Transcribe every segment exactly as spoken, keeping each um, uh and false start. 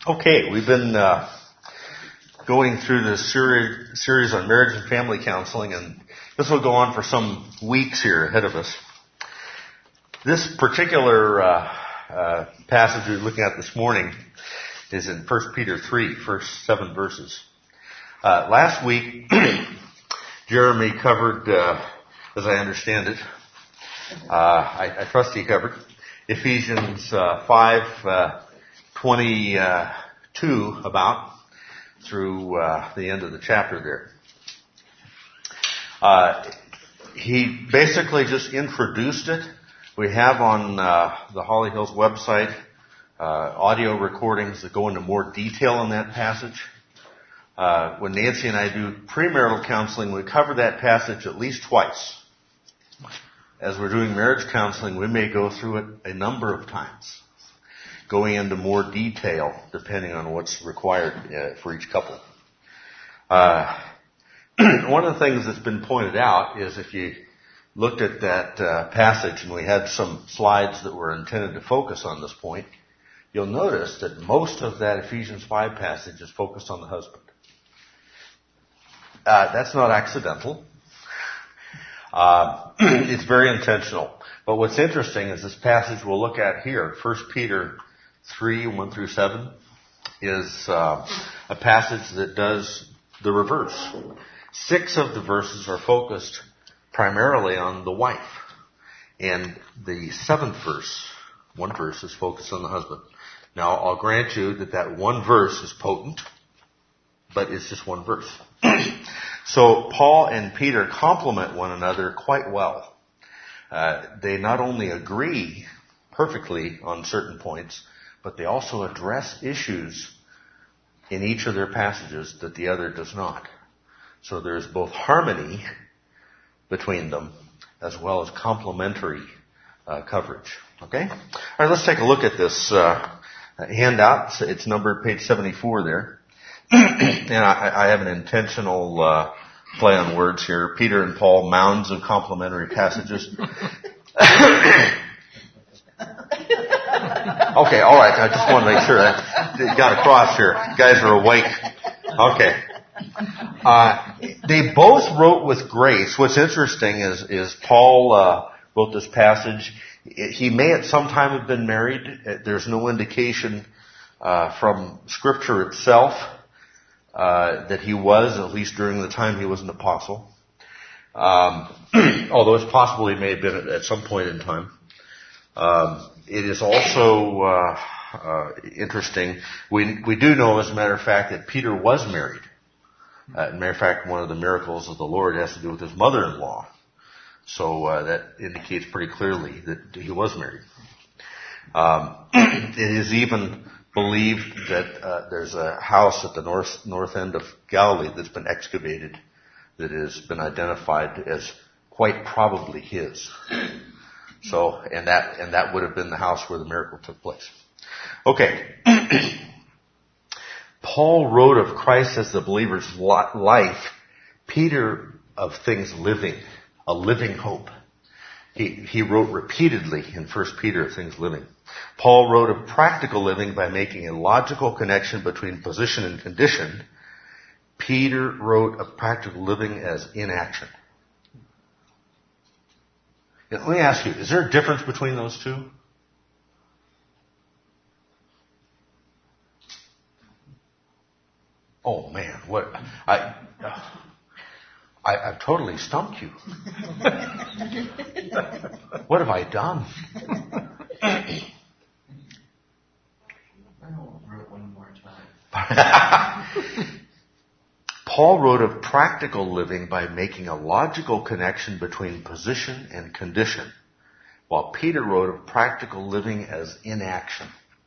Okay, we've been uh, going through this seri- series on marriage and family counseling, and this will go on for some weeks here ahead of us. This particular uh, uh, passage we're looking at this morning is in First Peter three, first seven verses. Uh, last week, Jeremy covered, uh, as I understand it, uh, I, I trust he covered, Ephesians uh, five, uh, twenty-two about through uh, the end of the chapter there. Uh, he basically just introduced it. We have on uh, the Holly Hills website uh, audio recordings that go into more detail in that passage. Uh, when Nancy and I do premarital counseling, we cover that passage at least twice. As we're doing marriage counseling, we may go through it a number of times, going into more detail depending on what's required uh, for each couple. Uh, one of the things that's been pointed out is if you looked at that uh, passage, and we had some slides that were intended to focus on this point, you'll notice that most of that Ephesians five passage is focused on the husband. Uh, that's not accidental. Uh, it's very intentional. But what's interesting is this passage we'll look at here, First Peter three, one through seven, is uh, a passage that does the reverse. Six of the verses are focused primarily on the wife. And the seventh verse, one verse, is focused on the husband. Now, I'll grant you that that one verse is potent, but it's just one verse. So Paul and Peter complement one another quite well. Uh, they not only agree perfectly on certain points, but they also address issues in each of their passages that the other does not. So there's both harmony between them as well as complementary uh, coverage. Okay? All right, let's take a look at this uh, handout. It's numbered page seventy-four there. And I, I have an intentional uh, play on words here. Peter and Paul, mounds of complementary passages. Okay, all right. I just want to make sure that it got across here. You guys are awake. Okay. Uh, they both wrote with grace. What's interesting is, is Paul uh, wrote this passage. He may at some time have been married. There's no indication uh, from Scripture itself uh, that he was, at least during the time he was an apostle. Um, although it's possible he may have been at, at some point in time. Um, it is also uh, uh, interesting. We we do know, as a matter of fact, that Peter was married. Uh, as a matter of fact, one of the miracles of the Lord has to do with his mother-in-law. So uh, that indicates pretty clearly that he was married. Um, it is even believed that uh, there's a house at the north north end of Galilee that's been excavated that has been identified as quite probably his. So, and that, and that would have been the house where the miracle took place. Okay. Paul wrote of Christ as the believer's life, Peter of things living, a living hope. He, he wrote repeatedly in First Peter of things living. Paul wrote of practical living by making a logical connection between position and condition. Peter wrote of practical living as inaction. Let me ask you, is there a difference between those two? Oh man, what, I, I, I've totally stumped you. What have I done? I will wrote one more time. Paul wrote of practical living by making a logical connection between position and condition, while Peter wrote of practical living as inaction.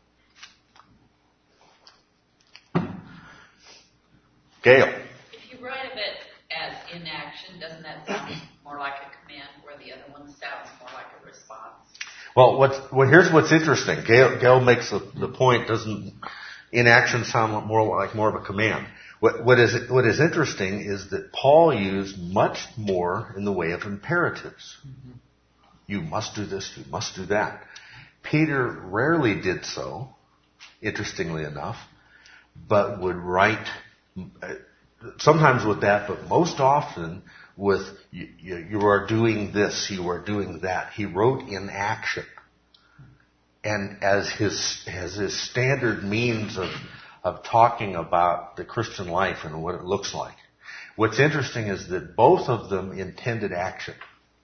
Gail. If you write of it as inaction, doesn't that sound more like a command, where the other one sounds more like a response? Well, what's, well here's what's interesting. Gail, Gail makes the, the point, doesn't inaction sound more like more of a command? What, what is what is interesting is that Paul used much more in the way of imperatives. Mm-hmm. You must do this, you must do that. Peter rarely did so, interestingly enough. but would write, sometimes with that, but most often with, you, you are doing this, you are doing that. He wrote in action. And as his, as his standard means of, of talking about the Christian life and what it looks like. What's interesting is that both of them intended action.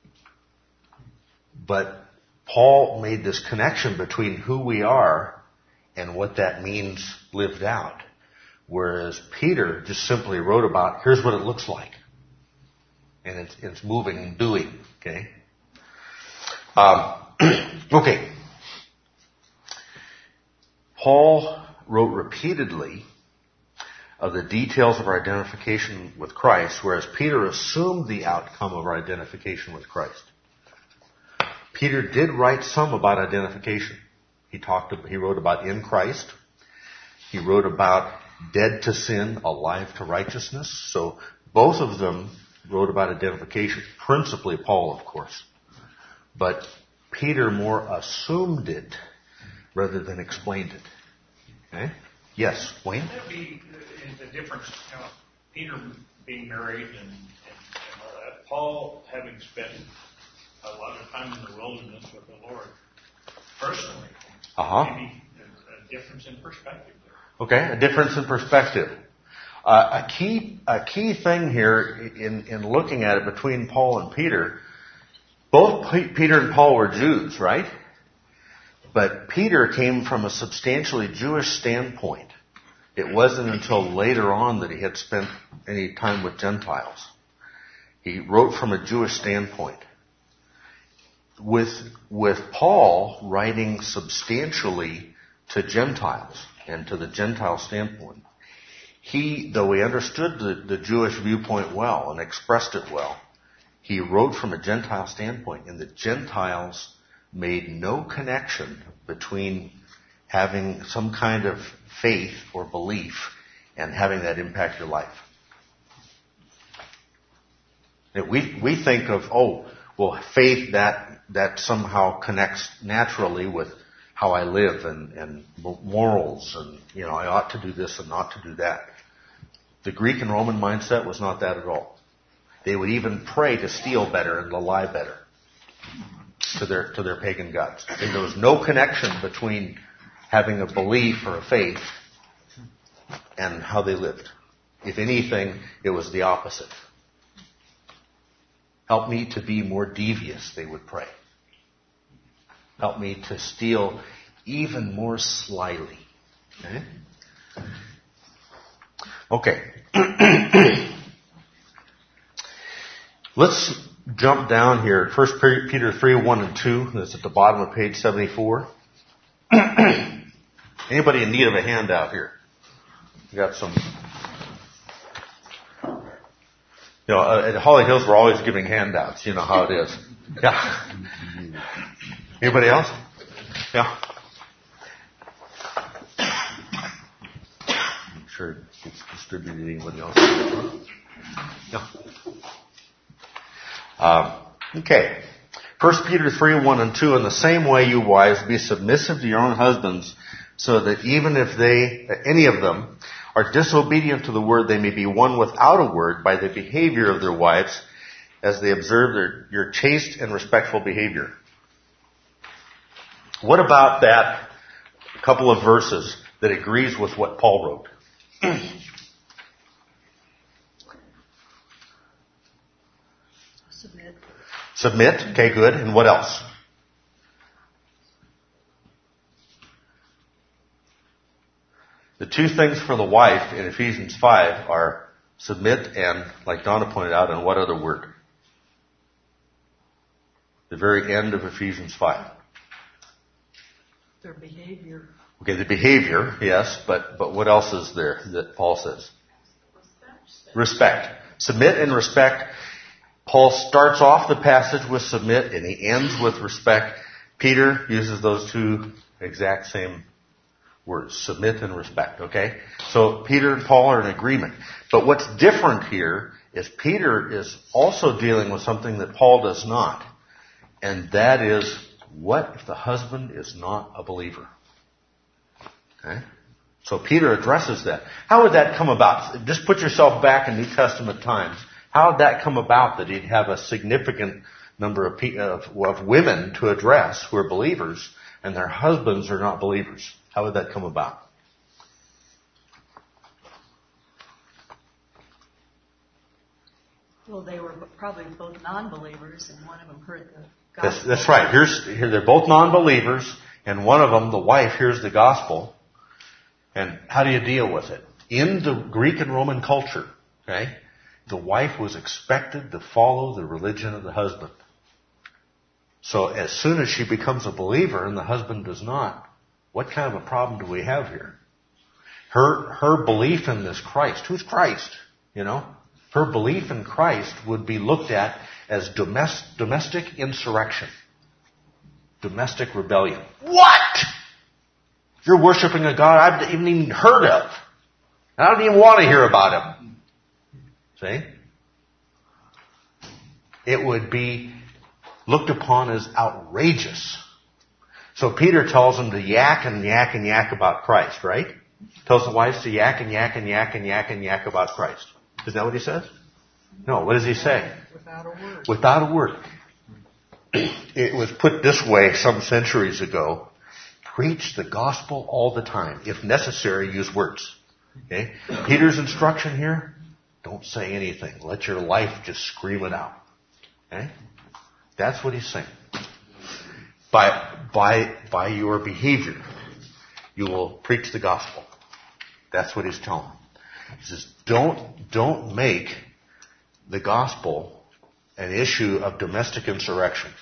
But Paul made this connection between who we are and what that means lived out. Whereas Peter just simply wrote about, here's what it looks like. And it's, it's moving and doing, okay? Um, okay. Paul wrote repeatedly of the details of our identification with Christ, whereas Peter assumed the outcome of our identification with Christ. Peter did write some about identification. He talked, he wrote about in Christ. He wrote about dead to sin, alive to righteousness. So both of them wrote about identification, principally Paul, of course. But Peter more assumed it rather than explained it. Okay? Yes, Wayne? Would that be the difference, you know, Peter being married and, and, and all that, Paul having spent a lot of time in the wilderness with the Lord personally? Uh-huh. Maybe a, a difference in perspective there. Okay, a difference in perspective. Uh, a key a key thing here in, in looking at it between Paul and Peter, both P- Peter and Paul were Jews, right? But Peter came from a substantially Jewish standpoint. It wasn't until later on that he had spent any time with Gentiles. He wrote from a Jewish standpoint. With, with Paul writing substantially to Gentiles and to the Gentile standpoint, he, though he understood the, the Jewish viewpoint well and expressed it well, he wrote from a Gentile standpoint, and the Gentiles made no connection between having some kind of faith or belief and having that impact your life. And we we think of, oh, well, faith, that that somehow connects naturally with how I live and, and morals and, you know, I ought to do this and not to do that. The Greek and Roman mindset was not that at all. They would even pray to steal better and to lie better to their to their pagan gods. And there was no connection between having a belief or a faith and how they lived. If anything, it was the opposite. Help me to be more devious, they would pray. Help me to steal even more slyly. Okay? Okay. Let's jump down here. First Peter three, one and two. That's at the bottom of page seventy-four. Anybody in need of a handout here? We got some. You know, at Holly Hills, we're always giving handouts. You know how it is. Yeah. Anybody else? Yeah. I'm sure it gets distributed to anybody else. Yeah. Um, okay. First Peter three, one and two. In the same way, you wives, be submissive to your own husbands, so that even if they, any of them, are disobedient to the word, they may be won without a word by the behavior of their wives, as they observe their, your chaste and respectful behavior. What about that couple of verses that agrees with what Paul wrote? Submit. Submit. Okay, good. And what else? The two things for the wife in Ephesians five are submit and, like Donna pointed out, and what other word? The very end of Ephesians five. Their behavior. Okay, the behavior, yes, but, but what else is there that Paul says? Respect. Respect. Submit and respect. Paul starts off the passage with submit and he ends with respect. Peter uses those two exact same words, submit and respect, okay? So Peter and Paul are in agreement. But what's different here is Peter is also dealing with something that Paul does not. And that is, what if the husband is not a believer? Okay? So Peter addresses that. How would that come about? Just put yourself back in New Testament times. How would that come about that he'd have a significant number of, pe- of, of women to address who are believers and their husbands are not believers? How would that come about? Well, they were probably both non-believers, and one of them heard the gospel. That's, that's right. Here's, here they're both non-believers, and one of them, the wife, hears the gospel. And how do you deal with it? In the Greek and Roman culture, okay, the wife was expected to follow the religion of the husband. So as soon as she becomes a believer and the husband does not, what kind of a problem do we have here? Her, her belief in this Christ, who's Christ, you know? Her belief in Christ would be looked at as domestic, domestic insurrection. Domestic rebellion. What? You're worshiping a God I haven't even heard of. I don't even want to hear about him. See? It would be looked upon as outrageous. So Peter tells them to yak and yak and yak about Christ, right? Tells the wives to yak and yak and yak and yak and yak about Christ. Is that what he says? No, what does he say? Without a word. Without a word. It was put this way some centuries ago. Preach the gospel all the time. If necessary, use words. Okay? Peter's instruction here, don't say anything. Let your life just scream it out. Okay? That's what he's saying. By, by, by your behavior, you will preach the gospel. That's what he's telling them. He says, don't, don't make the gospel an issue of domestic insurrection,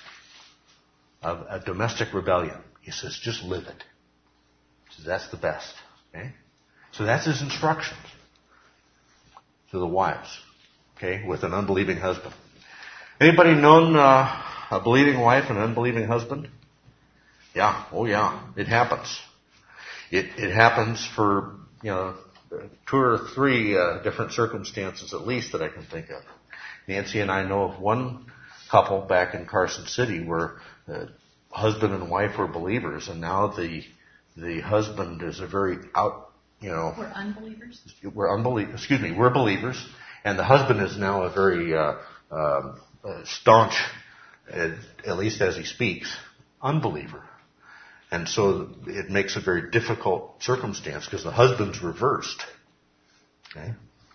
of a domestic rebellion. He says, just live it. He says, that's the best. Okay? So that's his instructions to the wives, okay, with an unbelieving husband. Anybody known uh, a believing wife and an unbelieving husband? Yeah, oh yeah, it happens. It it happens for, you know, two or three uh, different circumstances at least that I can think of. Nancy and I know of one couple back in Carson City where uh, husband and wife were believers, and now the the husband is a very out, you know. We're unbelievers? We're unbelievers. Excuse me, we're believers, and the husband is now a very uh, um, uh, staunch, uh, at least as he speaks, unbeliever. And so it makes a very difficult circumstance because the husband's reversed. Okay?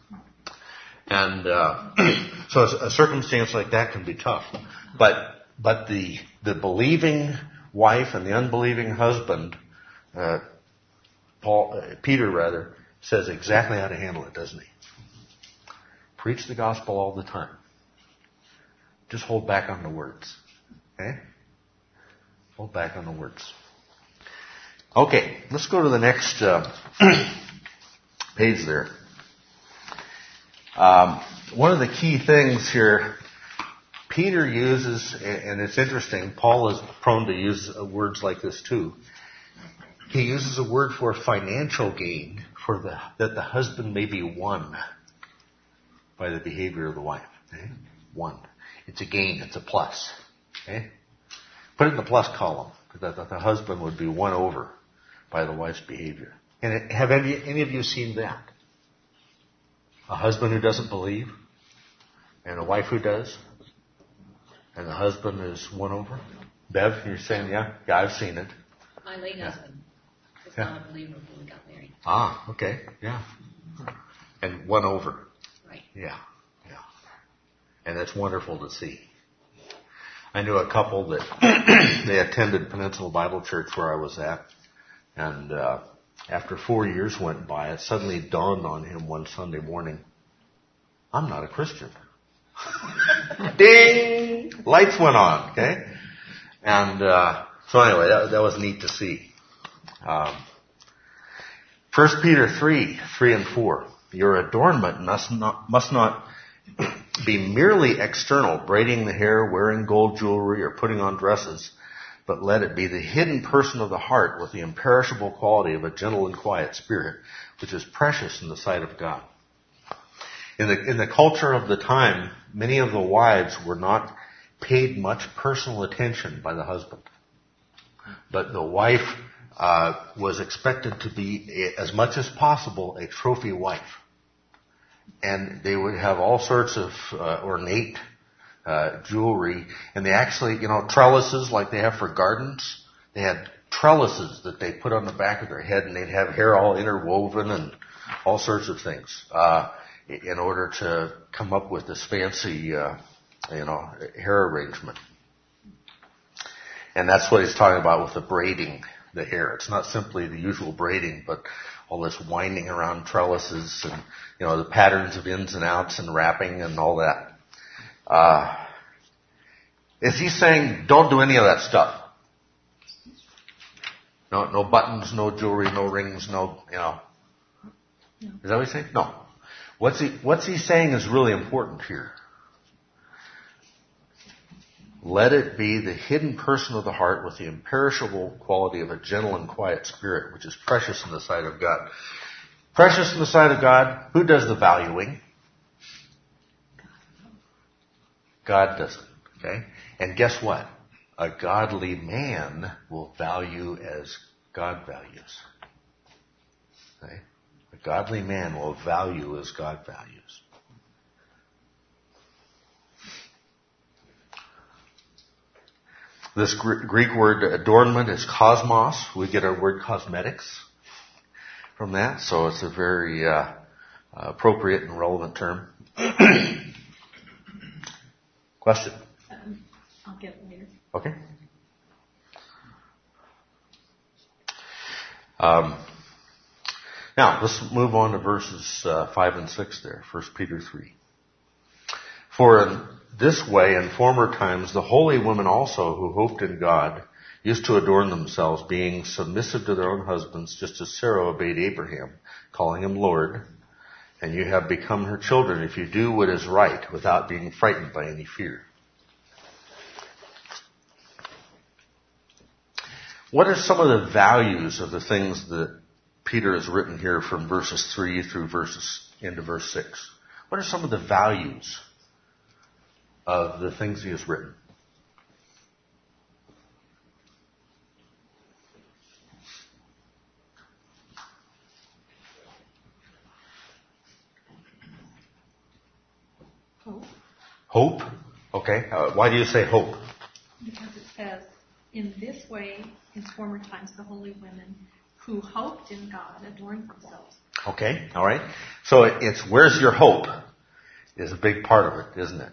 And uh, so a circumstance like that can be tough. But but the the believing wife and the unbelieving husband, uh, Paul, uh, Peter rather, says exactly how to handle it, doesn't he? Preach the gospel all the time. Just hold back on the words. Okay? Hold back on the words. Okay, let's go to the next uh, page there. Um, one of the key things here, Peter uses, and it's interesting, Paul is prone to use words like this too. He uses a word for financial gain, for the that the husband may be won by the behavior of the wife. Okay? Won. It's a gain. It's a plus. Okay? Put it in the plus column, that the husband would be won over by the wife's behavior. And have any, any of you seen that? A husband who doesn't believe, and a wife who does, and the husband is won over? Bev, you're saying, yeah? Yeah, I've seen it. My late Yeah. husband was Yeah. not a believer when we got married. Ah, okay, yeah. And won over. Right. Yeah, yeah. And that's wonderful to see. I knew a couple that they attended Peninsula Bible Church where I was at, and uh, after four years went by, it suddenly dawned on him one Sunday morning, I'm not a Christian. Ding! Lights went on, okay? And uh, so anyway, that, that was neat to see. Um, First Peter three, three and four. Your adornment must not, must not be merely external, braiding the hair, wearing gold jewelry, or putting on dresses, but let it be the hidden person of the heart with the imperishable quality of a gentle and quiet spirit, which is precious in the sight of God. In the, in the culture of the time, many of the wives were not paid much personal attention by the husband. But the wife uh, was expected to be, as much as possible, a trophy wife. And they would have all sorts of uh, ornate uh, jewelry. And they actually, you know, trellises like they have for gardens. They had trellises that they put on the back of their head, and they'd have hair all interwoven and all sorts of things uh, in order to come up with this fancy, uh, you know, hair arrangement. And that's what he's talking about with the braiding the hair. It's not simply the usual braiding, but all this winding around trellises and, you know, the patterns of ins and outs and wrapping and all that. Uh, is he saying don't do any of that stuff? No, no buttons, no jewelry, no rings, no, you know. Is that what he's saying? No. What's he, what's he saying is really important here. Let it be the hidden person of the heart with the imperishable quality of a gentle and quiet spirit, which is precious in the sight of God. Precious in the sight of God, who does the valuing? God does it, okay? And guess what? A godly man will value as God values. Okay? A godly man will value as God values. This Greek word adornment is cosmos. We get our word cosmetics from that, so it's a very uh, appropriate and relevant term. Question? Um, I'll get it later. Okay. Um, now, let's move on to verses uh, five and six there, First Peter three. For in this way, in former times, the holy women also who hoped in God used to adorn themselves, being submissive to their own husbands, just as Sarah obeyed Abraham, calling him Lord. And you have become her children if you do what is right, without being frightened by any fear. What are some of the values of the things that Peter has written here from verses three through verses into verse six? What are some of the values of the things he has written? Hope. Hope? Okay. Uh, why do you say hope? Because it says, in this way, in former times, the holy women who hoped in God adorned themselves. Okay. All right. So it's where's your hope is a big part of it, isn't it?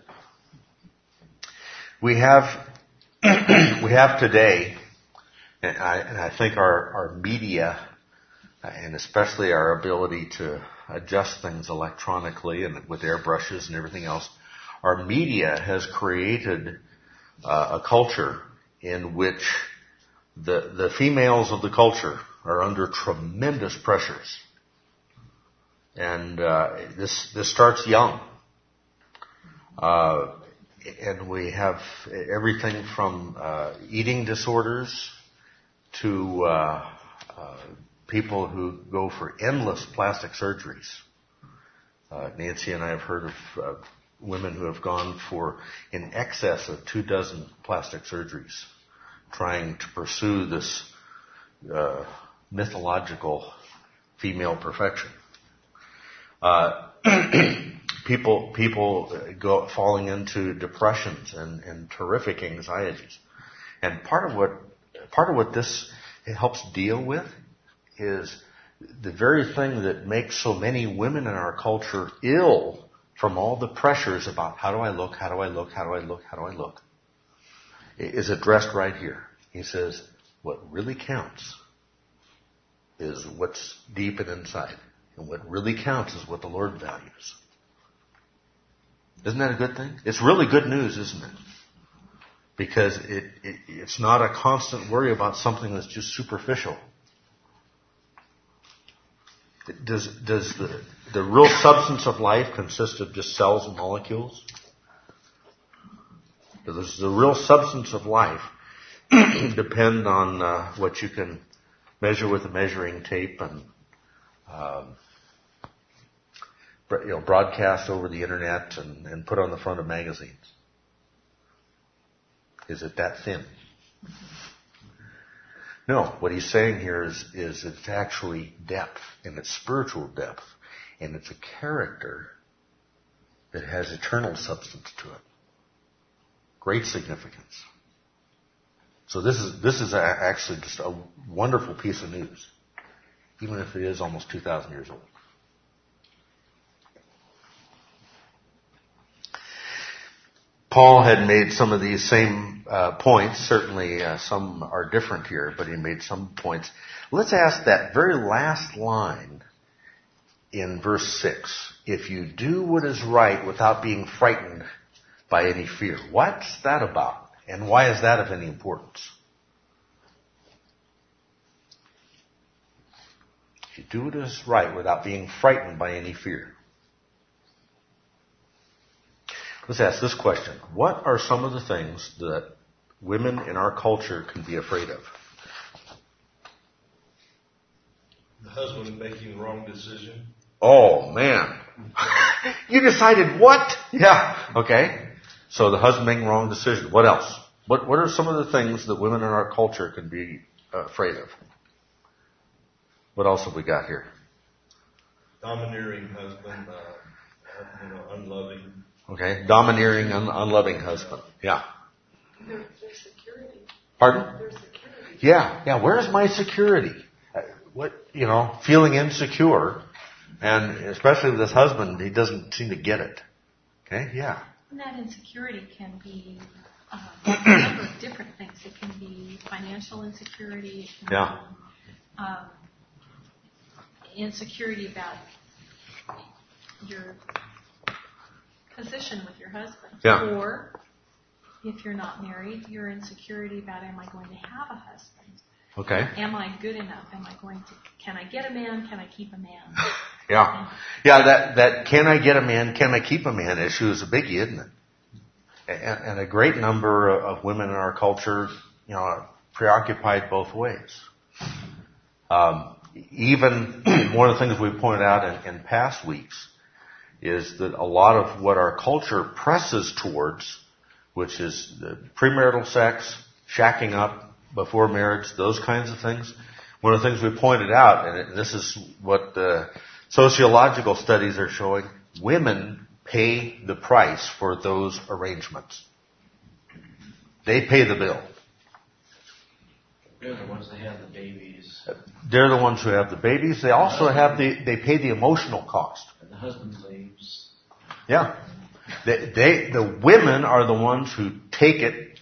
We have, we have today, and I, and I think our, our media, and especially our ability to adjust things electronically and with airbrushes and everything else, our media has created uh, a culture in which the, the females of the culture are under tremendous pressures. And uh, this, this starts young. Uh, And we have everything from uh, eating disorders to uh, uh, people who go for endless plastic surgeries. Uh, Nancy and I have heard of uh, women who have gone for in excess of two dozen plastic surgeries, trying to pursue this uh, mythological female perfection. Uh, People, people go falling into depressions and, and terrific anxieties, and part of what part of what this helps deal with is the very thing that makes so many women in our culture ill from all the pressures about how do I look, how do I look, how do I look, how do I look, is addressed right here. He says, what really counts is what's deep and inside, and what really counts is what the Lord values. Isn't that a good thing? It's really good news, isn't it? Because it, it it's not a constant worry about something that's just superficial. Does does the the real substance of life consist of just cells and molecules? Does the real substance of life depend on uh, what you can measure with a measuring tape and um, you know, broadcast over the internet and, and put on the front of magazines? Is it that thin? No, what he's saying here is, is it's actually depth, and it's spiritual depth, and it's a character that has eternal substance to it. Great significance. So this is this is a, actually just a wonderful piece of news, even if it is almost two thousand years old. Paul had made some of these same uh, points. Certainly uh, some are different here, but he made some points. Let's ask that very last line in verse six. If you do what is right without being frightened by any fear. What's that about? And why is that of any importance? If you do what is right without being frightened by any fear. Let's ask this question. What are some of the things that women in our culture can be afraid of? The husband making the wrong decision. Oh, man. You decided what? Yeah. Okay. So the husband making the wrong decision. What else? What What are some of the things that women in our culture can be uh, afraid of? What else have we got here? Domineering husband, uh, you know, unloving. Okay. Domineering, un- unloving husband. Yeah. Their, their security. Pardon? Their security. Yeah. Yeah. Where's my security? Uh, What, you know, feeling insecure. And especially with this husband, he doesn't seem to get it. Okay? Yeah. And that insecurity can be um, a number of different things. It can be financial insecurity. It can Yeah. be um, insecurity about your position with your husband. Yeah. Or if you're not married, your insecurity about, am I going to have a husband? Okay. Am I good enough? Am I going to, can I get a man? Can I keep a man? Yeah. Yeah, that, that can I get a man, can I keep a man issue is a biggie, isn't it? And, and a great number of women in our culture, you know, are preoccupied both ways. Um, even one of the things we pointed out in, in past weeks is that a lot of what our culture presses towards, which is the premarital sex, shacking up before marriage, those kinds of things. One of the things we pointed out, and this is what the sociological studies are showing, women pay the price for those arrangements. They pay the bill. They're the ones that have the babies. They're the ones who have the babies. They also have the, they pay the emotional cost. And the husband leaves. Yeah. They, they, the women are the ones who take it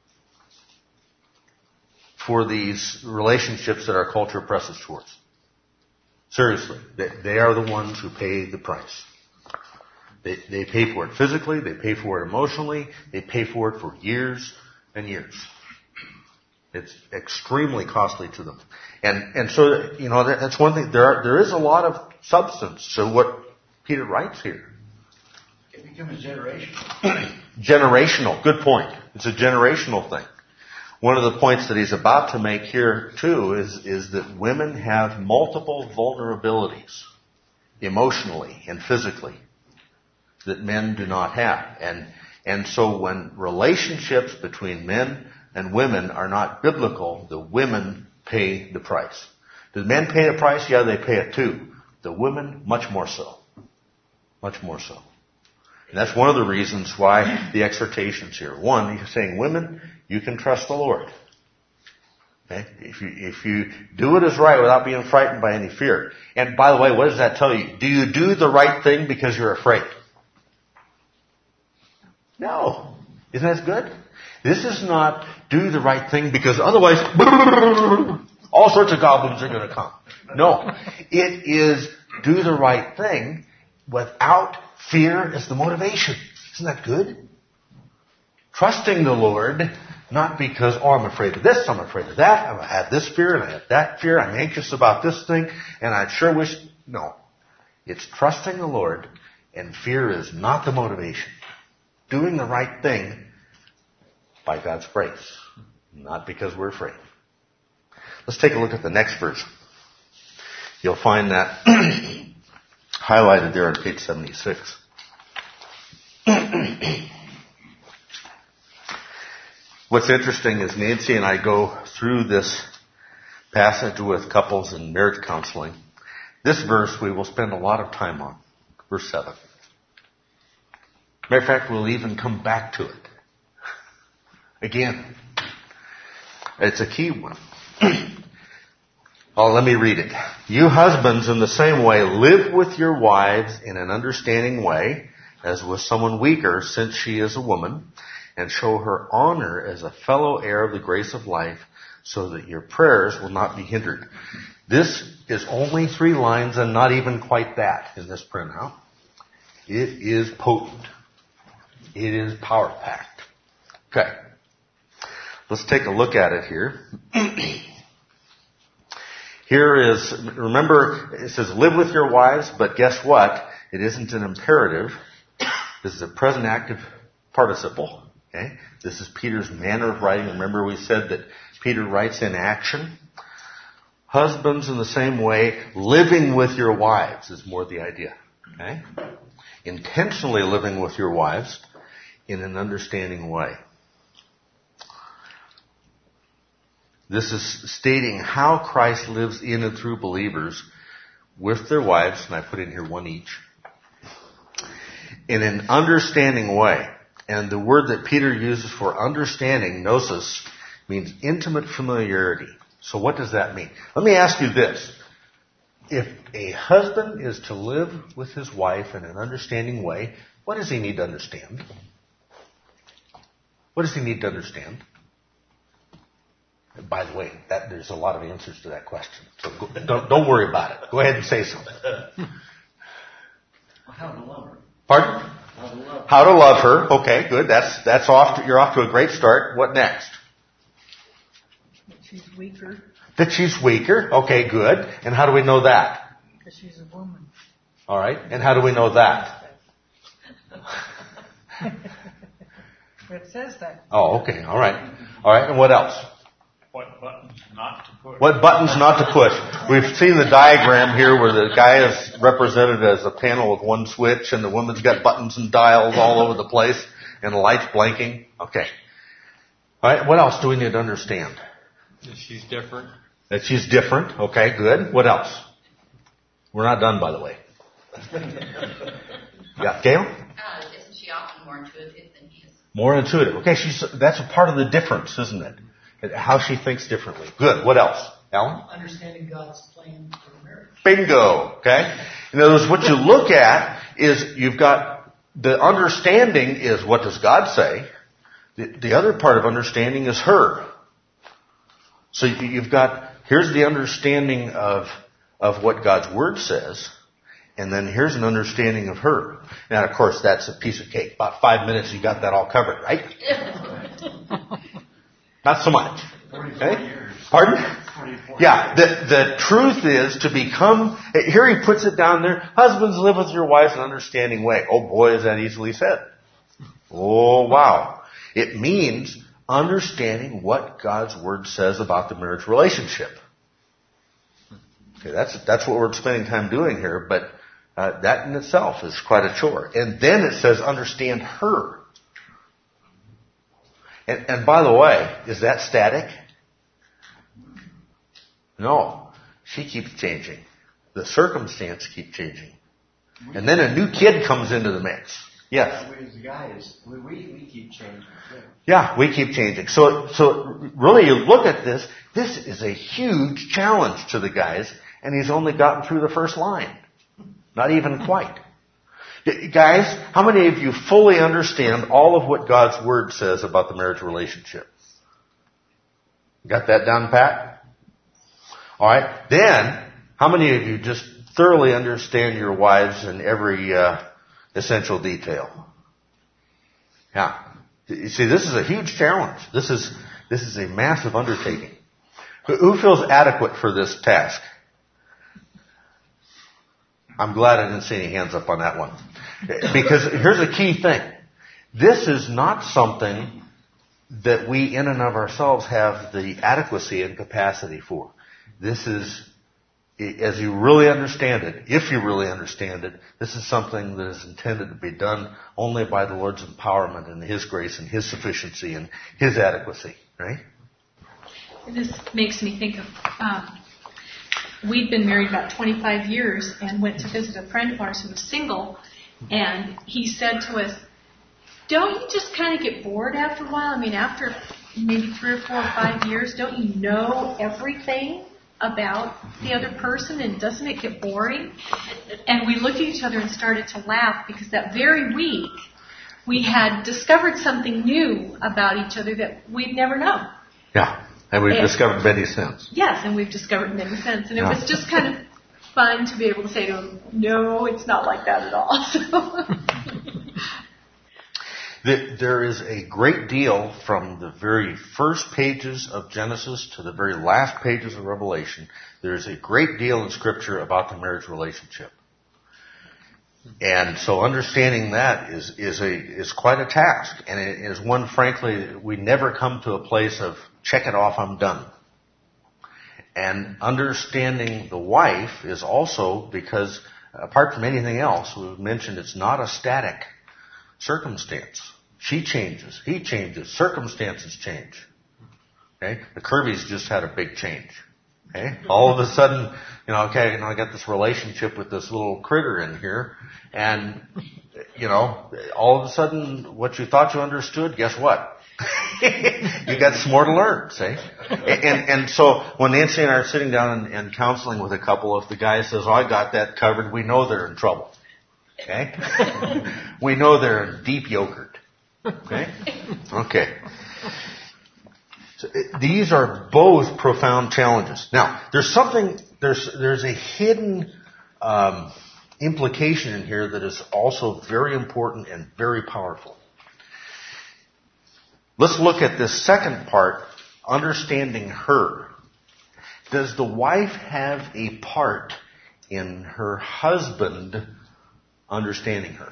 for these relationships that our culture presses towards. Seriously. They, they are the ones who pay the price. They, they pay for it physically, they pay for it emotionally, they pay for it for years and years. It's extremely costly to them. And, and so, you know, that, that's one thing. There are, there is a lot of substance to what Peter writes here. It becomes generational. Generational. Good point. It's a generational thing. One of the points that he's about to make here, too, is, is that women have multiple vulnerabilities, emotionally and physically, that men do not have. And, and so when relationships between men and women are not biblical, the women pay the price. Do the men pay the price? Yeah, they pay it too. The women, much more so. Much more so. And that's one of the reasons why the exhortation's here. One, he's saying, women, you can trust the Lord. Okay? If you, if you do what is right without being frightened by any fear. And by the way, what does that tell you? Do you do the right thing because you're afraid? No. Isn't that good? This is not do the right thing because otherwise all sorts of goblins are going to come. No. It is do the right thing without fear as the motivation. Isn't that good? Trusting the Lord, not because, oh, I'm afraid of this, I'm afraid of that, I have this fear and I have that fear, I'm anxious about this thing, and I sure wish, no. It's trusting the Lord, and fear is not the motivation. Doing the right thing by God's grace, not because we're afraid. Let's take a look at the next verse. You'll find that highlighted there on page seventy-six. What's interesting is Nancy and I go through this passage with couples and marriage counseling. This verse we will spend a lot of time on. Verse seven. Matter of fact, we'll even come back to it. Again. It's a key one. Oh, let me read it. You husbands, in the same way, live with your wives in an understanding way, as with someone weaker, since she is a woman, and show her honor as a fellow heir of the grace of life, so that your prayers will not be hindered. This is only three lines and not even quite that in this printout. It is potent. It is power-packed. Okay. Let's take a look at it here. Here is, remember, it says live with your wives, but guess what? It isn't an imperative. This is a present active participle. Okay? This is Peter's manner of writing. Remember we said that Peter writes in action. Husbands, in the same way, living with your wives is more the idea. Okay? Intentionally living with your wives in an understanding way. This is stating how Christ lives in and through believers with their wives, and I put in here one each, in an understanding way. And the word that Peter uses for understanding, gnosis, means intimate familiarity. So what does that mean? Let me ask you this. If a husband is to live with his wife in an understanding way, what does he need to understand? What does he need to understand? By the way, that, there's a lot of answers to that question. So go, don't, don't worry about it. Go ahead and say something. How to love her. Pardon? How to love her. How to love her. Okay, good. That's that's off. To, you're off to a great start. What next? That she's weaker. That she's weaker. Okay, good. And how do we know that? Because she's a woman. All right. And how do we know that? It says that. Oh, okay. All right. All right. And what else? What buttons not to push. What buttons not to push? We've seen the diagram here where the guy is represented as a panel with one switch and the woman's got buttons and dials all over the place and the lights blinking. Okay. All right. What else do we need to understand? That she's different. That she's different. Okay, good. What else? We're not done, by the way. Yeah, Gail? Uh, isn't she often more intuitive than he is? More intuitive. Okay, she's that's a part of the difference, isn't it? How she thinks differently. Good. What else? Alan? Understanding God's plan for the marriage. Bingo. Okay? In other words, what you look at is you've got the understanding is what does God say. The, the other part of understanding is her. So you've got, here's the understanding of, of what God's Word says, and then here's an understanding of her. Now, of course, that's a piece of cake. About five minutes, you got that all covered, right? Not so much. Okay? Pardon? Yeah, the, the truth is to become, here he puts it down there, husbands live with your wives in an understanding way. Oh boy, is that easily said. Oh wow. It means understanding what God's Word says about the marriage relationship. Okay, that's, that's what we're spending time doing here, but uh, that in itself is quite a chore. And then it says understand her. And, and by the way, is that static? No. She keeps changing. The circumstance keeps changing. And then a new kid comes into the mix. Yes? We as guys, we, we, we keep changing too. Yeah, we keep changing. So, so really you look at this, this is a huge challenge to the guys, and he's only gotten through the first line. Not even quite. Guys, how many of you fully understand all of what God's Word says about the marriage relationship? Got that down pat? Alright. Then, how many of you just thoroughly understand your wives in every uh, essential detail? Yeah. You see, this is a huge challenge. This is, this is a massive undertaking. Who feels adequate for this task? I'm glad I didn't see any hands up on that one. Because here's a key thing. This is not something that we in and of ourselves have the adequacy and capacity for. This is, as you really understand it, if you really understand it, this is something that is intended to be done only by the Lord's empowerment and His grace and His sufficiency and His adequacy, right? This makes me think of, um, we'd been married about twenty-five years and went to visit a friend of ours who was single, and he said to us, don't you just kind of get bored after a while? I mean, after maybe three or four or five years, don't you know everything about the other person, and doesn't it get boring? And we looked at each other and started to laugh, because that very week we had discovered something new about each other that we'd never known. Yeah, and we've and, discovered many since. Yes, and we've discovered many since. And it yeah. was just kind of fun to be able to say to him, no, it's not like that at all. So. There is a great deal from the very first pages of Genesis to the very last pages of Revelation. There's a great deal in Scripture about the marriage relationship. And so understanding that is, is a, is quite a task. And it is one, frankly, we never come to a place of check it off, I'm done. And understanding the wife is also, because apart from anything else, we've mentioned it's not a static circumstance. She changes, he changes, circumstances change. Okay? The Kirby's just had a big change. Okay? All of a sudden, you know, okay, you know, I got this relationship with this little critter in here, and, you know, all of a sudden, what you thought you understood, guess what? You got some more to learn, see? And, and so when Nancy and I are sitting down and, and counseling with a couple, if the guy says, oh, I got that covered, we know they're in trouble. Okay? We know they're in deep yogurt. Okay? Okay. So, these are both profound challenges. Now, there's something, there's, there's a hidden, um, implication in here that is also very important and very powerful. Let's look at this second part, understanding her. Does the wife have a part in her husband understanding her?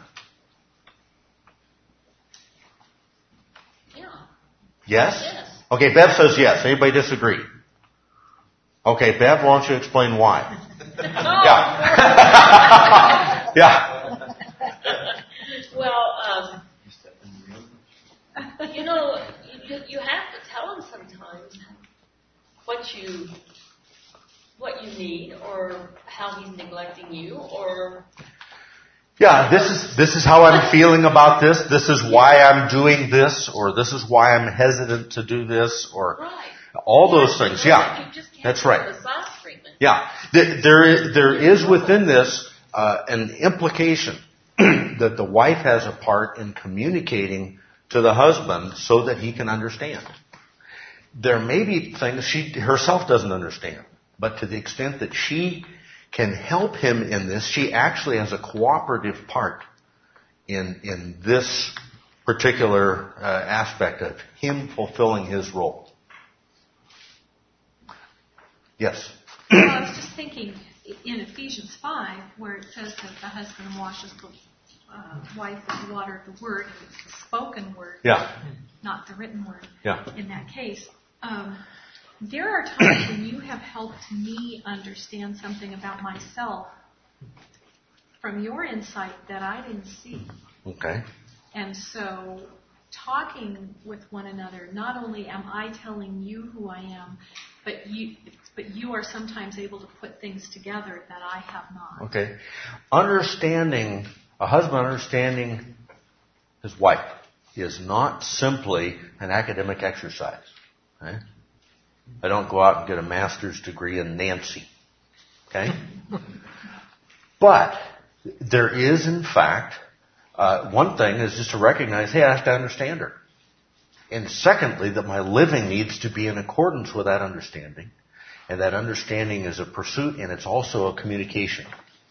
Yeah. Yes? Yes. Okay, Bev says yes. Anybody disagree? Okay, Bev, why don't you explain why? Yeah. Yeah. Well, um, you know, you, you have to tell him sometimes what you what you need, or how he's neglecting you, or Yeah, this is this is how I'm feeling about this. This is why I'm doing this, or this is why I'm hesitant to do this, or right. all You those have to things. know Yeah, that you just can't that's do right. massage treatment. Yeah, there is, there is within this uh, an implication that the wife has a part in communicating to the husband so that he can understand. There may be things she herself doesn't understand, but to the extent that she can help him in this, she actually has a cooperative part in in this particular uh, aspect of him fulfilling his role. Yes? Well, I was just thinking in Ephesians five, where it says that the husband washes the uh, wife with the water of the word, and it's the spoken word, Yeah. not the written word. Yeah. In that case, um, there are times when you have helped me understand something about myself from your insight that I didn't see. Okay. And so, talking with one another, not only am I telling you who I am, but you, but you are sometimes able to put things together that I have not. Okay. Understanding, a husband understanding his wife is not simply an academic exercise. Okay? I don't go out and get a master's degree in Nancy. Okay? But there is, in fact, uh, one thing is just to recognize, hey, I have to understand her. And secondly, that my living needs to be in accordance with that understanding. And that understanding is a pursuit, and it's also a communication.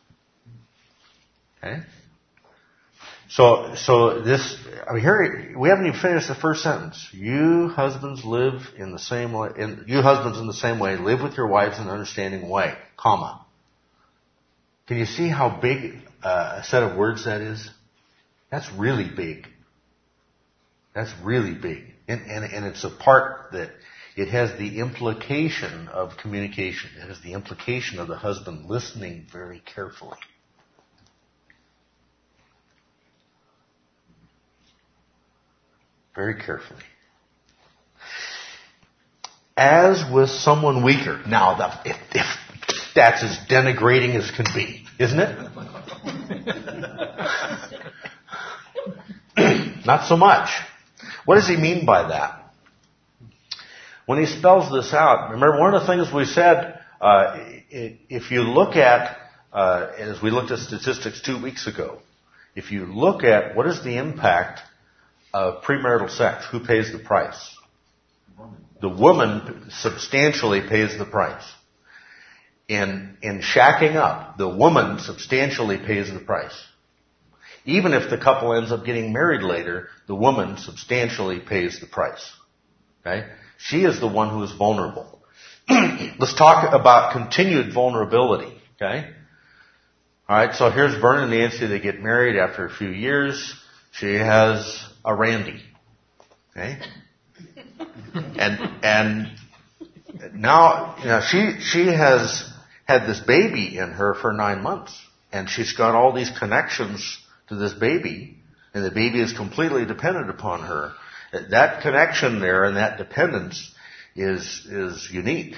Okay? So, so this, I mean, here, we haven't even finished the first sentence. You husbands live in the same way, in, you husbands in the same way, live with your wives in an understanding way, comma. Can you see how big uh, a set of words that is? That's really big. That's really big. And, and, and it's a part that it has the implication of communication. It has the implication of the husband listening very carefully. Very carefully. as with someone weaker. Now, the, if, if that's as denigrating as can be, isn't it? Not so much. What does he mean by that? When he spells this out, remember one of the things we said, uh, if you look at, uh, as we looked at statistics two weeks ago, if you look at what is the impact of premarital sex, who pays the price? The woman substantially pays the price. In, in shacking up, the woman substantially pays the price. Even if the couple ends up getting married later, the woman substantially pays the price. Okay? She is the one who is vulnerable. Let's talk about continued vulnerability. Okay? Alright, so here's Vernon and Nancy. They get married after a few years. She has a Randy. Okay? And, and now, you know, she, she has had this baby in her for nine months. And she's got all these connections to this baby. And the baby is completely dependent upon her. That connection there and that dependence is, is unique.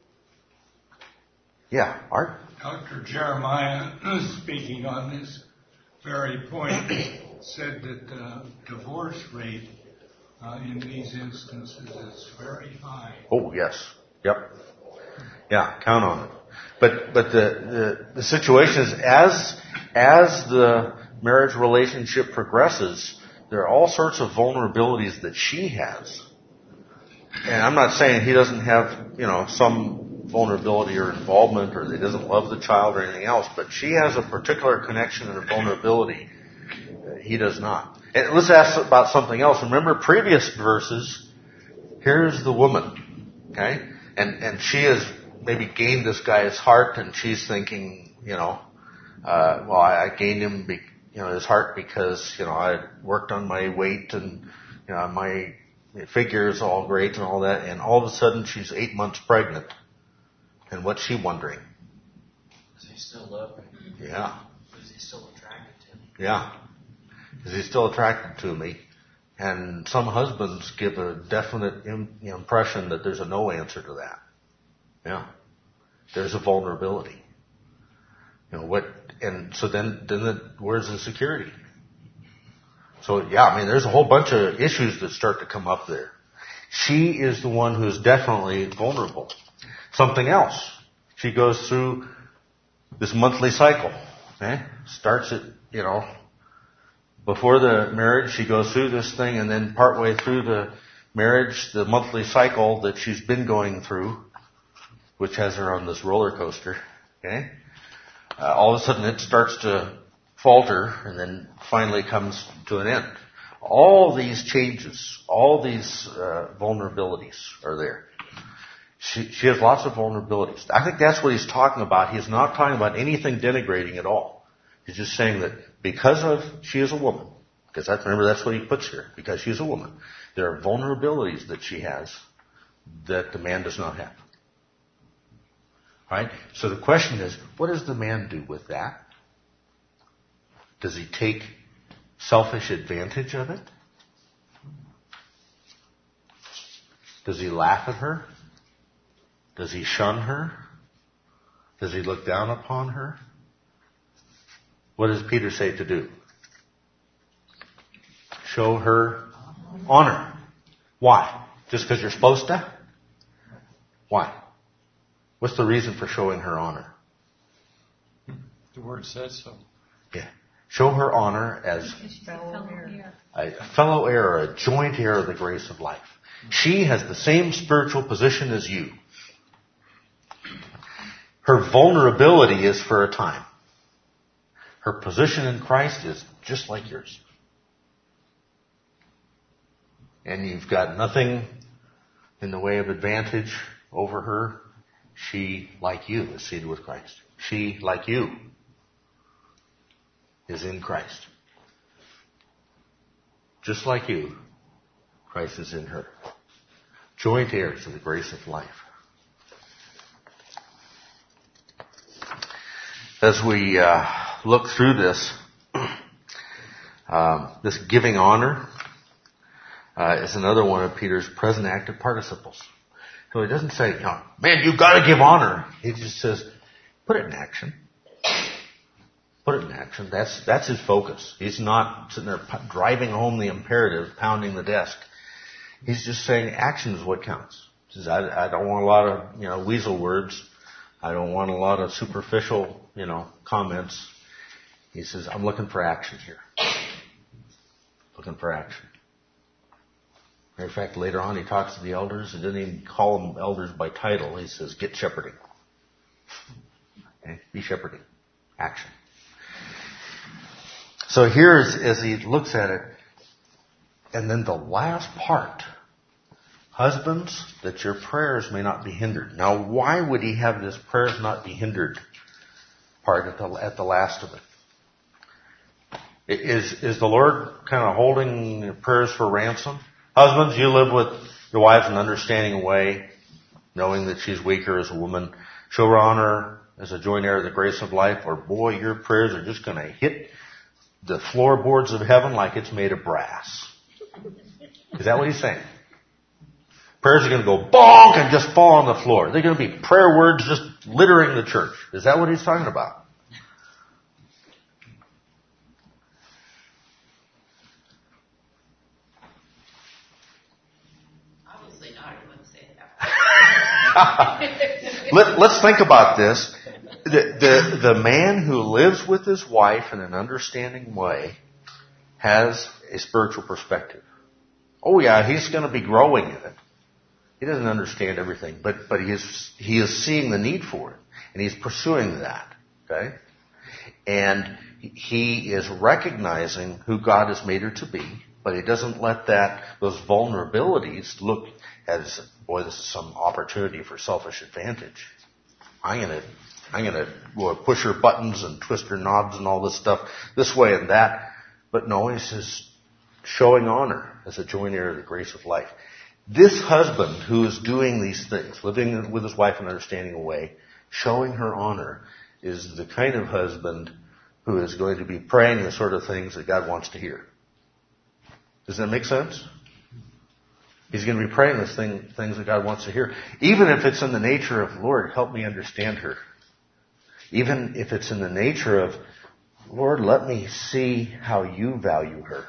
Yeah, Art? Doctor Jeremiah, speaking on this very point, said that the divorce rate uh, in these instances is very high. Oh, yes. Yep. Yeah, count on it. But but the, the, the situation is as as the marriage relationship progresses, there are all sorts of vulnerabilities that she has. And I'm not saying he doesn't have, you know, some vulnerability or involvement or that he doesn't love the child or anything else, but she has a particular connection and a vulnerability. He does not. And let's ask about something else. Remember previous verses, here's the woman, okay? And and she has maybe gained this guy's heart, and she's thinking, you know, uh, well, I, I gained him, be, you know, his heart because, you know, I worked on my weight and, you know, my figure is all great and all that, and all of a sudden she's eight months pregnant. And what's she wondering? Does he still love me? Yeah. Is he still attracted to me? Yeah. Is he still attracted to me? And some husbands give a definite im- impression that there's a no answer to that. Yeah. There's a vulnerability. You know, what, and so then, then the, where's the security? So yeah, I mean, there's a whole bunch of issues that start to come up there. She is the one who's definitely vulnerable. Something else. She goes through this monthly cycle. Okay? Starts at, you know, before the marriage, she goes through this thing, and then partway through the marriage, the monthly cycle that she's been going through, which has her on this roller coaster, okay? Uh, all of a sudden it starts to falter, and then finally comes to an end. All these changes, all these uh, vulnerabilities are there. She, she has lots of vulnerabilities. I think that's what he's talking about. He's not talking about anything denigrating at all. He's just saying that because of she is a woman, because that's, remember that's what he puts here, because she's a woman, there are vulnerabilities that she has that the man does not have. Right? So the question is, what does the man do with that? Does he take selfish advantage of it? Does he laugh at her? Does he shun her? Does he look down upon her? What does Peter say to do? Show her honor. Why? Just because you're supposed to? Why? What's the reason for showing her honor? The word says so. Yeah. Show her honor as Fellow heir. a fellow heir, a joint heir of the grace of life. She has the same spiritual position as you. Her vulnerability is for a time. Her position in Christ is just like yours. And you've got nothing in the way of advantage over her. She, like you, is seated with Christ. She, like you, is in Christ. Just like you, Christ is in her. Joint heirs of the grace of life. As we uh, look through this, um, this giving honor uh, is another one of Peter's present active participles. So he doesn't say, you know, man, you've got to give honor. He just says, put it in action. Put it in action. That's, that's his focus. He's not sitting there driving home the imperative, pounding the desk. He's just saying action is what counts. He says, I, I don't want a lot of, you know, weasel words. I don't want a lot of superficial, you know, comments. He says, I'm looking for action here. Looking for action. Matter of fact, later on he talks to the elders. He doesn't even call them elders by title. He says, get shepherding. Okay? Be shepherding. Action. So here as, as he looks at it, and then the last part, husbands, that your prayers may not be hindered. Now, why would he have this prayers not be hindered part at the, at the last of it? Is, is the Lord kind of holding your prayers for ransom? Husbands, you live with your wife in an understanding way, knowing that she's weaker as a woman. Show her honor as a joint heir of the grace of life, or boy, your prayers are just going to hit the floorboards of heaven like it's made of brass. Is that what he's saying? Prayers are going to go bonk and just fall on the floor. They're going to be prayer words just littering the church. Is that what he's talking about? Obviously not. I wouldn't say that. Let, let's think about this. The, the, the man who lives with his wife in an understanding way has a spiritual perspective. Oh yeah, he's going to be growing in it. He doesn't understand everything, but, but he is, he is seeing the need for it, and he's pursuing that, okay? And he is recognizing who God has made her to be, but he doesn't let that, those vulnerabilities look as, boy, this is some opportunity for selfish advantage. I'm gonna, I'm gonna well, push her buttons and twist her knobs and all this stuff this way and that. But no, he says, showing honor as a joint heir of the grace of life. This husband who is doing these things, living with his wife in an understanding way, showing her honor, is the kind of husband who is going to be praying the sort of things that God wants to hear. Does that make sense? He's going to be praying the thing, things that God wants to hear. Even if it's in the nature of, Lord, help me understand her. Even if it's in the nature of, Lord, let me see how you value her.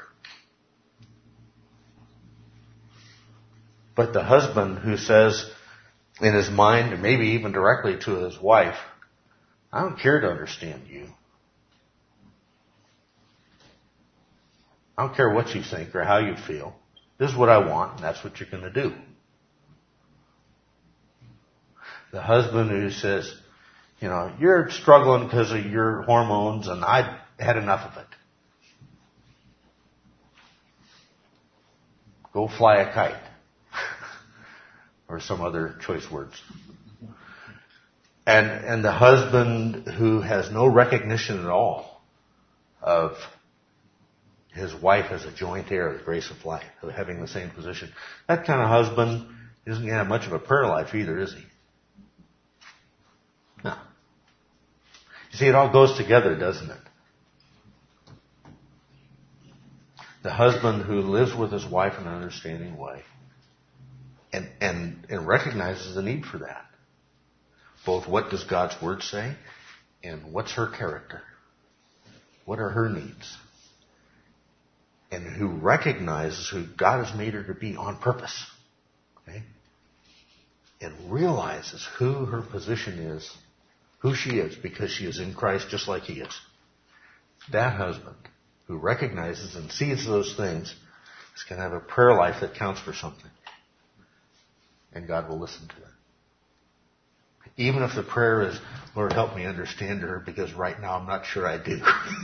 But the husband who says in his mind, and maybe even directly to his wife, I don't care to understand you. I don't care what you think or how you feel. This is what I want, and that's what you're going to do. The husband who says, you know, you're struggling because of your hormones, and I've had enough of it. Go fly a kite. Or some other choice words. And, and the husband who has no recognition at all of his wife as a joint heir of the grace of life, of having the same position. That kind of husband isn't going to have much of a prayer life either, is he? No. You see, it all goes together, doesn't it? The husband who lives with his wife in an understanding way and, and, and recognizes the need for that. Both what does God's Word say and what's her character? What are her needs? And who recognizes who God has made her to be on purpose. Okay? And realizes who her position is, who she is, because she is in Christ just like he is. That husband who recognizes and sees those things is going to have a prayer life that counts for something. And God will listen to it. Even if the prayer is, Lord, help me understand her, because right now I'm not sure I do.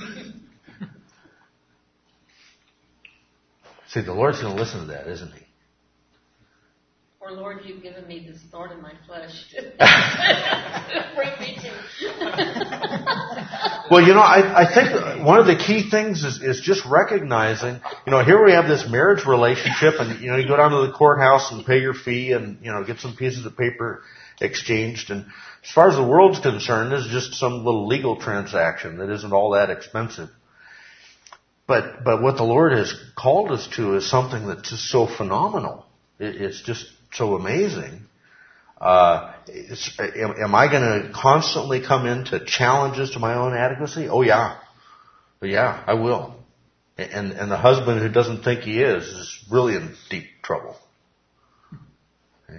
See, the Lord's going to listen to that, isn't he? Or, Lord, you've given me this thorn in my flesh. Bring me to. Well, you know, I, I think one of the key things is, is just recognizing, you know, here we have this marriage relationship, and, you know, you go down to the courthouse and pay your fee and, you know, get some pieces of paper exchanged. And as far as the world's concerned, it's just some little legal transaction that isn't all that expensive. But, but what the Lord has called us to is something that's just so phenomenal. It, it's just so amazing Uh, it's, am, am I going to constantly come into challenges to my own adequacy? Oh yeah. Yeah, I will. And, and the husband who doesn't think he is is really in deep trouble. Okay?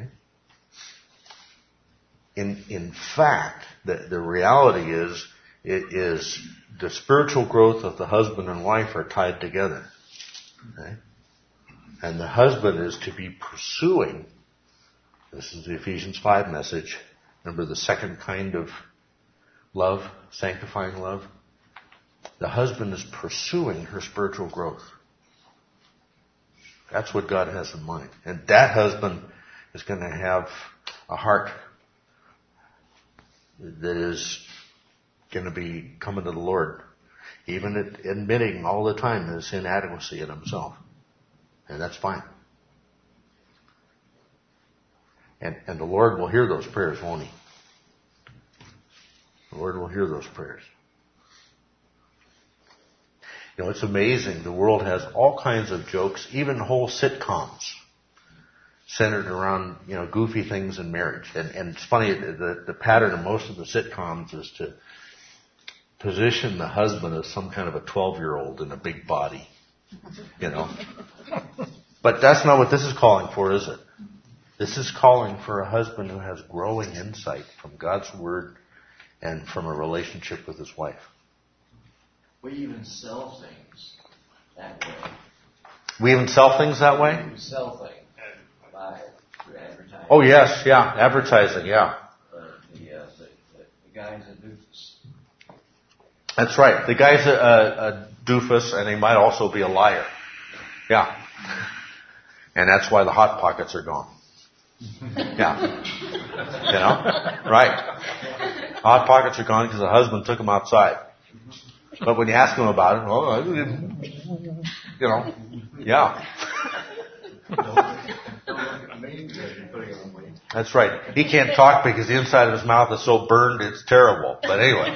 In, in fact, the, the reality is, it is the spiritual growth of the husband and wife are tied together. Okay? And the husband is to be pursuing, this is the Ephesians five message, remember the second kind of love, sanctifying love? The husband is pursuing her spiritual growth. That's what God has in mind. And that husband is going to have a heart that is going to be coming to the Lord, even admitting all the time his inadequacy in himself. And that's fine. And, and the Lord will hear those prayers, won't he? The Lord will hear those prayers. You know, it's amazing. The world has all kinds of jokes, even whole sitcoms centered around, you know, goofy things in marriage. And, and it's funny, the, the pattern of most of the sitcoms is to position the husband as some kind of a twelve-year-old in a big body, you know. But that's not what this is calling for, is it? This is calling for a husband who has growing insight from God's Word and from a relationship with his wife. We even sell things that way. We even sell things that way? We sell things by through advertising. Oh, yes, yeah, advertising, yeah. Uh, the, uh, the, the, the guy's a doofus. That's right. The guy's a, a, a doofus, and he might also be a liar. Yeah. And that's why the Hot Pockets are gone. Yeah. You know? Right. Hot Pockets are gone because the husband took them outside. But when you ask him about it, well, you know, yeah. That's right. He can't talk because the inside of his mouth is so burned it's terrible. But anyway.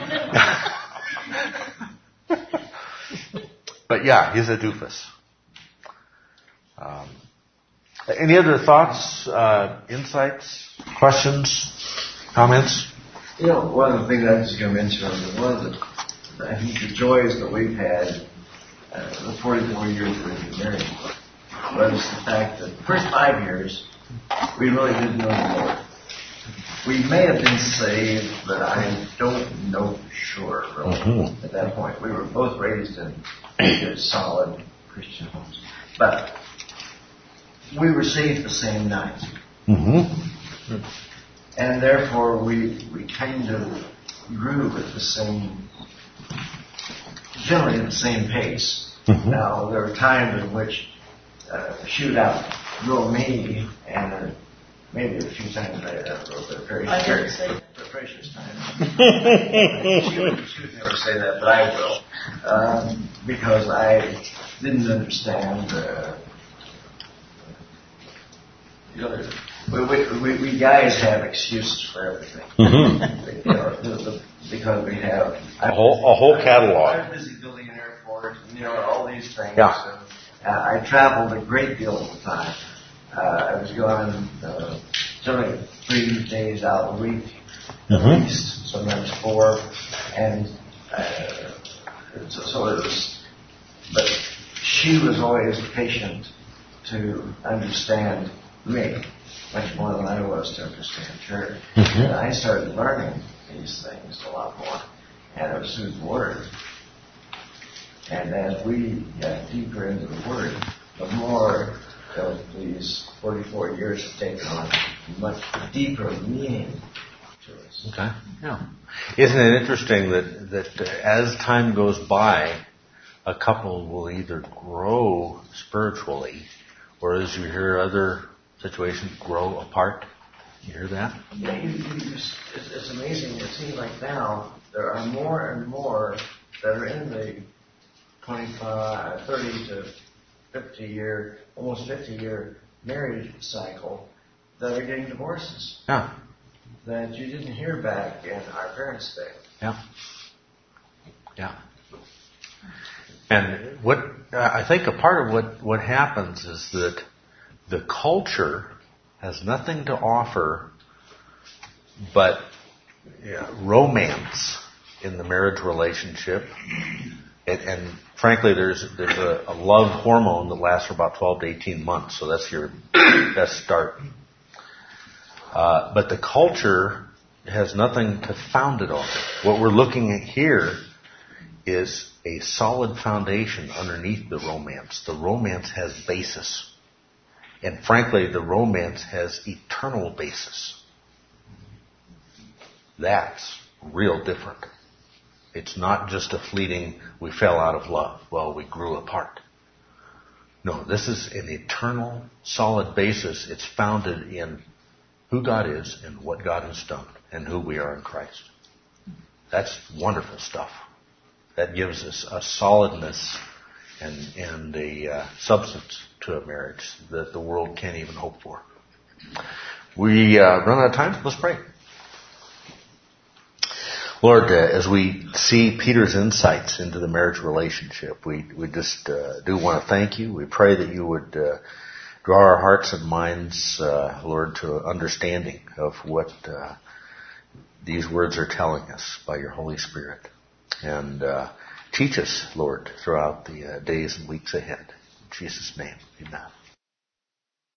But yeah, he's a doofus. Um, any other thoughts, uh, insights, questions, comments? You know, one of the things I was going to mention was one of the I think the joys that we've had, uh, the forty-four years that we've been married, was the fact that the first five years, we really didn't know the Lord. We may have been saved, but I don't know for sure, really, mm-hmm. at that point. We were both raised in good, solid Christian homes. But we were saved the same night. Mm-hmm. And therefore, we, we kind of grew at the same generally at the same pace. Mm-hmm. Now, there were times in which uh, shootout drove me, and uh, maybe a few times I uh, wrote the very precious time. she, would, she would never say that, but I will, um, because I didn't understand. Uh, the other, we, we, we guys have excuses for everything. Mm-hmm. You know, the, the, because we have a whole a whole catalog. I was busy building an airport, and, you know, all these things. Yeah. And, uh, I traveled a great deal of the time. Uh, I was gone uh, generally three days out a week, mm-hmm. at least, sometimes four, and uh, so, so it was. But she was always patient to understand me much more than I was to understand her. Mm-hmm. And I started learning these things a lot more, and it was through the Word. And as we got deeper into the Word, the more of these forty-four years have taken on much deeper meaning to us. Okay. Yeah. Isn't it interesting that that uh, as time goes by, a couple will either grow spiritually, or as you hear other situations, grow apart? You hear that? Yeah, you, you just, it's, it's amazing. It seems like now there are more and more that are in the twenty-five, thirty to fifty year, almost fifty year marriage cycle that are getting divorces. Yeah. That you didn't hear back in our parents' day. Yeah. Yeah. And what uh, I think a part of what, what happens is that the culture has nothing to offer but yeah, romance in the marriage relationship, and, and frankly, there's there's a, a love hormone that lasts for about twelve to eighteen months, so that's your best start. Uh, but the culture has nothing to found it on. What we're looking at here is a solid foundation underneath the romance. The romance has basis. And frankly, the romance has eternal basis. That's real different. It's not just a fleeting, we fell out of love. Well, we grew apart. No, this is an eternal, solid basis. It's founded in who God is and what God has done and who we are in Christ. That's wonderful stuff. That gives us a solidness and, and a uh, substance to a marriage that the world can't even hope for. We uh, run out of time. Let's pray. Lord, uh, as we see Peter's insights into the marriage relationship, we we just uh, do want to thank you. We pray that you would uh, draw our hearts and minds, uh, Lord, to understanding of what uh, these words are telling us by your Holy Spirit. And uh, teach us, Lord, throughout the uh, days and weeks ahead. In Jesus' name, amen.